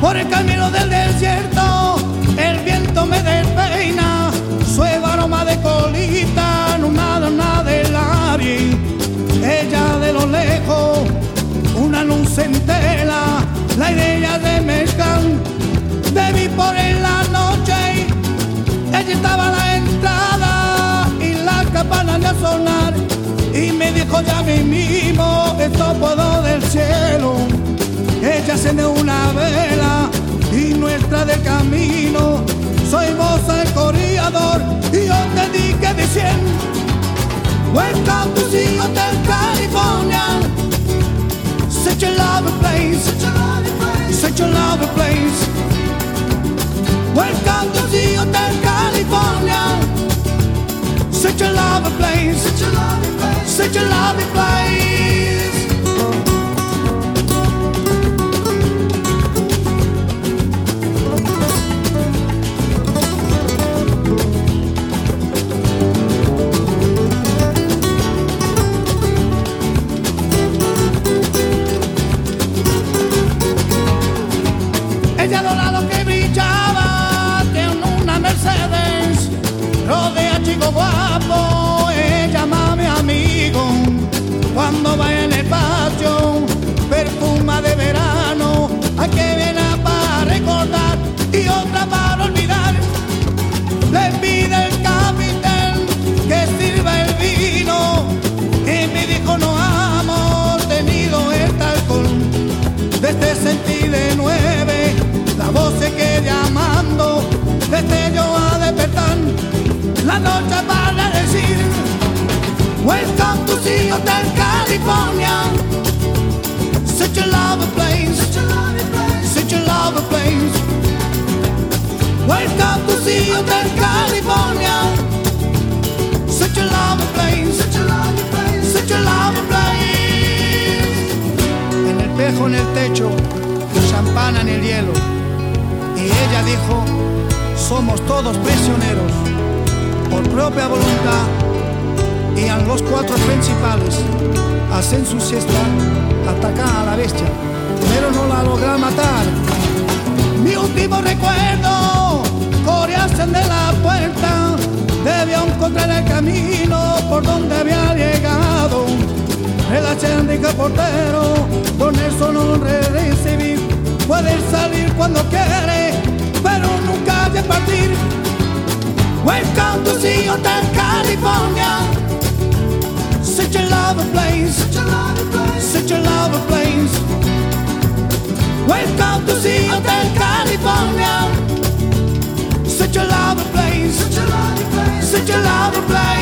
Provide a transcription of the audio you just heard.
Por el camino del desierto el viento me despeina, suave aroma de colita, no nada de la vi. Ella de lo lejos, una luz entera, la idea de mezclar, bebí por en la noche. Ella estaba a la entrada y las campanas de sonar, y me dijo ya mismo, esto puedo del cielo. Ella enciende una vela y nuestra del camino, soy vos el corredor y yo te dije diciendo, welcome to the Hotel California, such a lovely place, such a lovely place. Welcome to the Hotel California, such a lovely place, such a lovely place. Ella dorado que brillaba de una Mercedes, rodea chico guapo, ella llama mi amigo. Cuando va en el patio, perfuma de verano, hay que viene para recordar y otra para olvidar. Le pide el capitán que sirva el vino y me dijo no hemos tenido el alcohol. Desde sentí de 9 la voz se queda llamando, desde yo a despertar la noche para decir, welcome to the Hotel California, such a lovely place, such a lovely place. Welcome to the Hotel California, such a lovely place, such a lovely place. En el espejo en el techo, champán en el hielo. Y ella dijo, somos todos prisioneros por propia voluntad, y en los 4 principales hacen su siesta, atacan a la bestia, pero no la logran matar. Mi último recuerdo, corearse de la puerta, debió encontrar el camino por donde había llegado. El de portero, con el solo recibir, puede salir cuando quiere, pero nunca de partir. Welcome to the Hotel California, such a lovely place, such a lovely place. Welcome to the Hotel California, such a lovely place, such a lovely place.